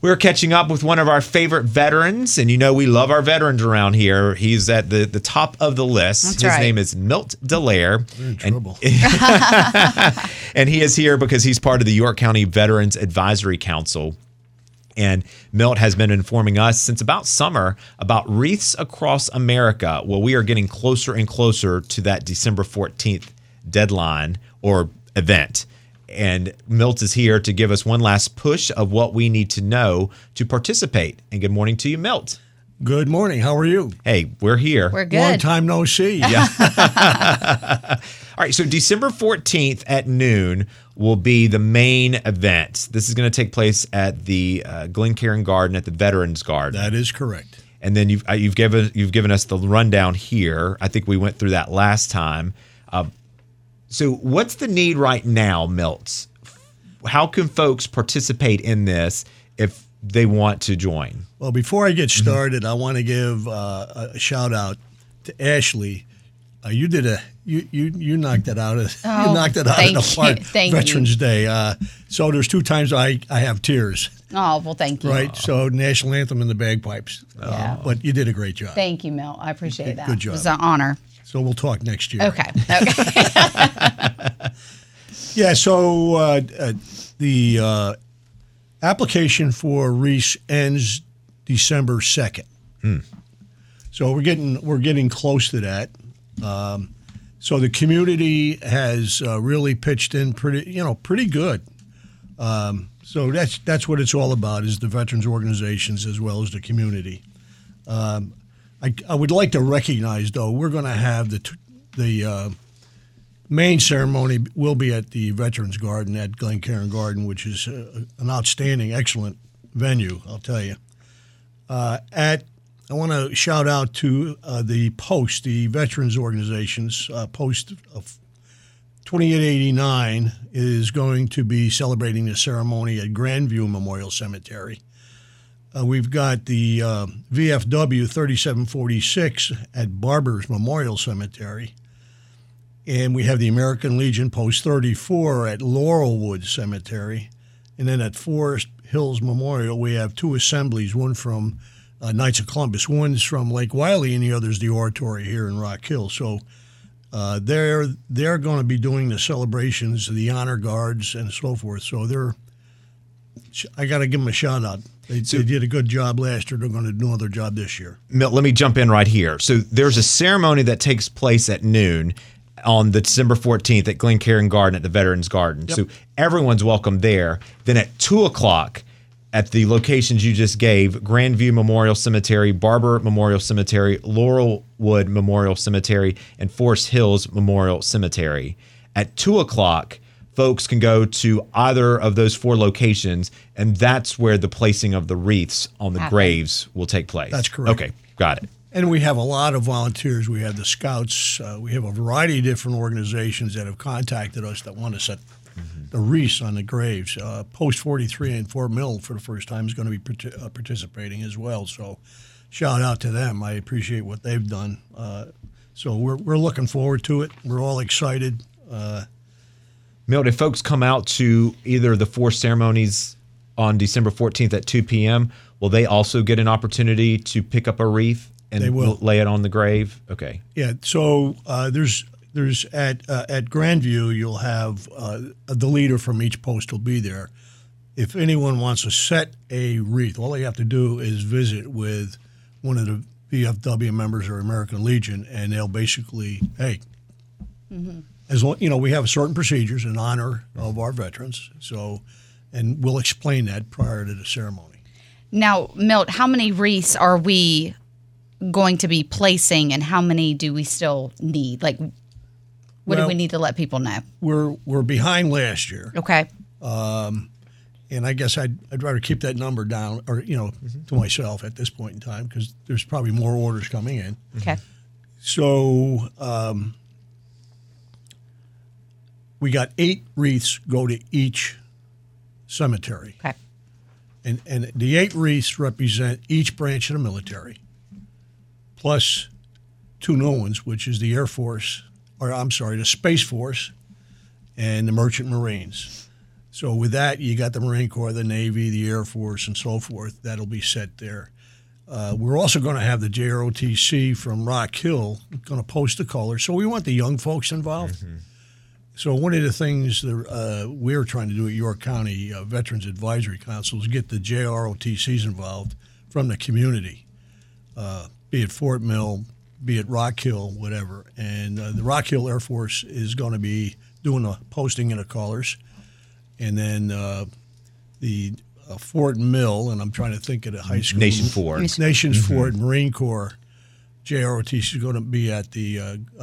We're catching up with one of our favorite veterans, and we love our veterans around here. He's at the top of the list. That's His right. name is Milt Dallaire. We're in trouble. And he is here because he's part of the York County Veterans Advisory Council. And Milt has been informing us since about summer about wreaths across America. Well, we are getting closer and closer to that December 14th deadline or event. And Milt is here to give us one last push of what we need to know to participate. And good morning to you, Milt. Good morning. How are you? Hey, we're here. We're good. Long time no see. Yeah. All right. So December 14th at noon will be the main event. This is going to take place at the Glencairn Garden at the Veterans Garden. That is correct. And then you've given us the rundown here. I think we went through that last time. So what's the need right now, Milt? How can folks participate in this if they want to join? Well, before I get started, I want to give a shout out to Ashley. You knocked it out of you knocked it out of the park. Veterans Day. So there's 2 times I have tears. Oh, well, thank you. Right. So national anthem and the bagpipes. Yeah. But you did a great job. Thank you, Milt. I appreciate that. Good job. It was an honor. So we'll talk next year. Okay. Yeah. So the application for Reese ends December 2nd. So we're getting close to that. So the community has really pitched in pretty good. So that's what it's all about, is the veterans organizations as well as the community. I would like to recognize, though, we're going to have the main ceremony will be at the Veterans Garden at Glencairn Garden, which is an outstanding, excellent venue, I'll tell you. I want to shout out to the Post, the veterans organizations. Post of 2889 is going to be celebrating the ceremony at Grandview Memorial Cemetery. We've got the VFW 3746 at Barbers Memorial Cemetery. And we have the American Legion Post 34 at Laurelwood Cemetery. And then at Forest Hills Memorial, we have 2 assemblies, one from Knights of Columbus. One's from Lake Wiley, and the other's the Oratory here in Rock Hill. So they're going to be doing the celebrations, the honor guards, and so forth. So I got to give them a shout out. They did a good job last year. They're going to do another job this year. Milt, let me jump in right here. So there's a ceremony that takes place at noon on the December 14th at Glencairn Garden at the Veterans Garden. Yep. So everyone's welcome there. Then at 2 o'clock at the locations you just gave, Grandview Memorial Cemetery, Barber Memorial Cemetery, Laurelwood Memorial Cemetery, and Forest Hills Memorial Cemetery. At 2 o'clock, folks can go to either of those 4 locations, and that's where the placing of the wreaths on the graves will take place. That's correct. Okay, got it. And we have a lot of volunteers. We have the Scouts. We have a variety of different organizations that have contacted us that want to set the wreaths on the graves. Post 43 in Fort Mill for the first time is going to be participating as well. So shout out to them. I appreciate what they've done. So we're looking forward to it. We're all excited. Milt, if folks come out to either of the 4 ceremonies on December 14th at 2 p.m., will they also get an opportunity to pick up a wreath and lay it on the grave? Okay. Yeah. So there's at Grandview, you'll have the leader from each post will be there. If anyone wants to set a wreath, all they have to do is visit with one of the VFW members or American Legion, and they'll basically, as long, we have certain procedures in honor of our veterans. So, and we'll explain that prior to the ceremony. Now, Milt, how many wreaths are we going to be placing, and how many do we still need? Like, what do we need to let people know? We're behind last year. Okay. And I guess I'd rather keep that number down, or to myself at this point in time, because there's probably more orders coming in. Okay. So we got 8 wreaths go to each cemetery. Okay. And the 8 wreaths represent each branch of the military, plus 2 new ones, which is the Air Force, the Space Force, and the Merchant Marines. So with that, you got the Marine Corps, the Navy, the Air Force, and so forth. That'll be set there. We're also going to have the JROTC from Rock Hill going to post the colors. So we want the young folks involved. Mm-hmm. So one of the things that we're trying to do at York County Veterans Advisory Council is get the JROTCs involved from the community, be it Fort Mill, be it Rock Hill, whatever. And the Rock Hill Air Force is going to be doing the posting in the colors. And then the Fort Mill, and I'm trying to think of the high school. Nations mm-hmm. Fort Marine Corps. JROTC is going to be at the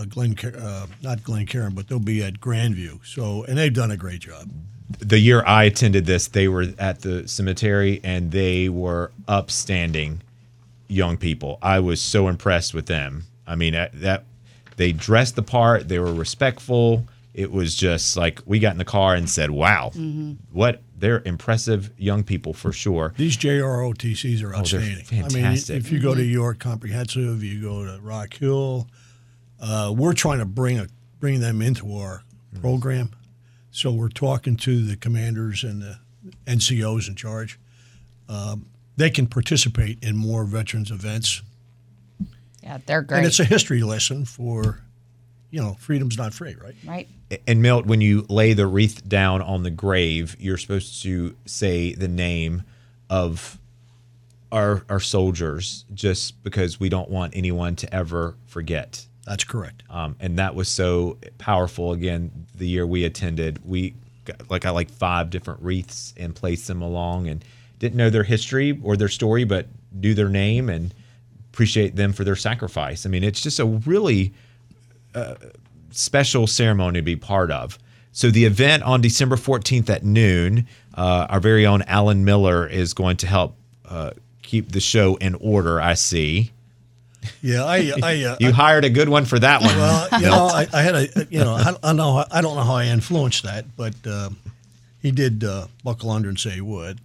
not Glencairn, but they'll be at Grandview. So, and they've done a great job. The year I attended this, they were at the cemetery, and they were upstanding young people. I was so impressed with them. I mean, that they dressed the part. They were respectful. It was just like we got in the car and said, "Wow, what they're impressive young people for sure." These JROTCs are outstanding. They're fantastic. I mean, if you go to York Comprehensive, you go to Rock Hill, we're trying to bring them into our program. So we're talking to the commanders and the NCOs in charge. They can participate in more veterans events. Yeah, they're great. And it's a history lesson for, freedom's not free, right? Right. And Milt, when you lay the wreath down on the grave, you're supposed to say the name of our soldiers, just because we don't want anyone to ever forget. That's correct. And that was so powerful. Again, the year we attended, we got like 5 different wreaths and placed them along, and didn't know their history or their story, but knew their name and appreciate them for their sacrifice. I mean, it's just a really special ceremony to be part of. So the event on December 14th at noon, our very own Alan Miller is going to help keep the show in order, I see. Yeah, you hired a good one for that one. Well, I had I don't know how I influenced that, but he did buckle under and say he would.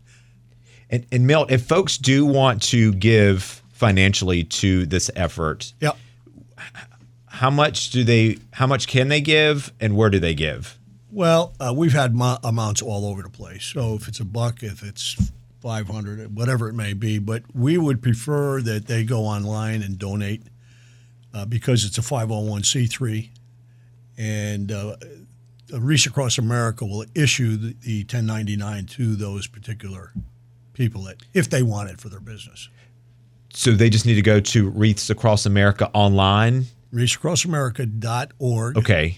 And Milt, if folks do want to give financially to this effort, yeah. How much can they give, and where do they give? Well, we've had amounts all over the place. So if it's $1, if it's $500, whatever it may be, but we would prefer that they go online and donate because it's a 501c3, and Reach Across America will issue the 1099 to those particular people if they want it for their business. So they just need to go to Wreaths Across America online. ReachAcrossAmerica.org. Okay.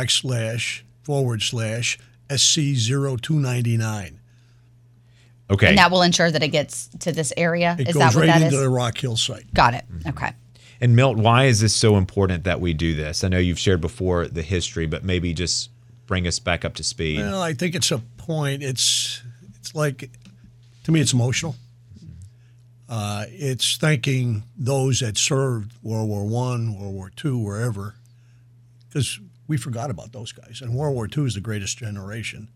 //SC0299. Okay. And that will ensure that it gets to this area? It is goes that what right that into is? the Rock Hill site. Got it. Okay. And Milt, why is this so important that we do this? I know you've shared before the history, but maybe just bring us back up to speed. Well, I think it's a point. It's like, to me, it's emotional. It's thanking those that served World War I, World War II, wherever, because we forgot about those guys. And World War II is the greatest generation.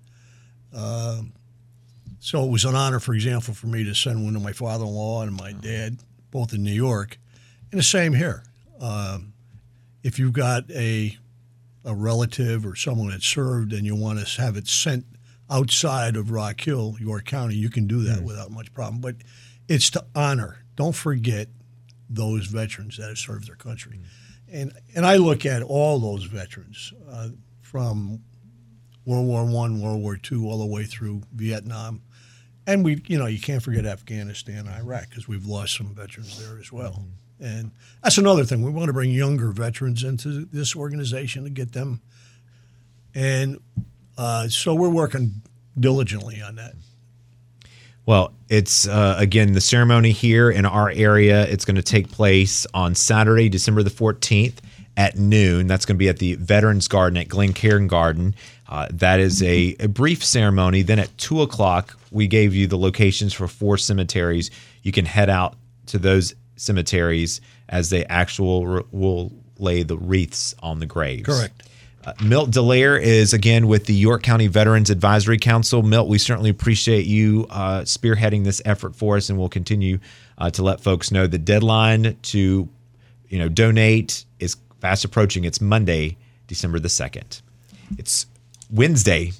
So it was an honor, for example, for me to send one to my father-in-law and my dad, both in New York. And the same here. If you've got a relative or someone that served and you want to have it sent outside of Rock Hill, York County, you can do that without much problem. But it's to honor. Don't forget those veterans that have served their country. And I look at all those veterans from World War I, World War II, all the way through Vietnam. And you can't forget Afghanistan and Iraq, because we've lost some veterans there as well. And that's another thing. We want to bring younger veterans into this organization to get them. And so we're working diligently on that. Well, it's, again, the ceremony here in our area. It's going to take place on Saturday, December the 14th at noon. That's going to be at the Veterans Garden at Glencairn Garden. That is a brief ceremony. Then at 2 o'clock, we gave you the locations for 4 cemeteries. You can head out to those cemeteries as they will lay the wreaths on the graves. Correct. Milt Dallaire is, again, with the York County Veterans Advisory Council. Milt, we certainly appreciate you spearheading this effort for us, and we'll continue to let folks know the deadline to donate is fast approaching. It's Monday, December the 2nd. It's Wednesday,